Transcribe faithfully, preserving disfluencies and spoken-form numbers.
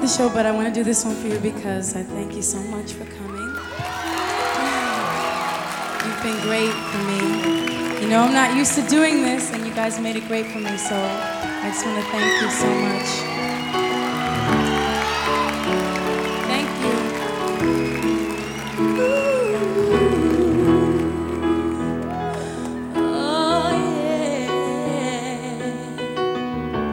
the show, but I want to do this one for you because I thank you so much for coming. You've been great for me. You know, I'm not used to doing this, and you guys made it great for me, so I just want to thank you so much.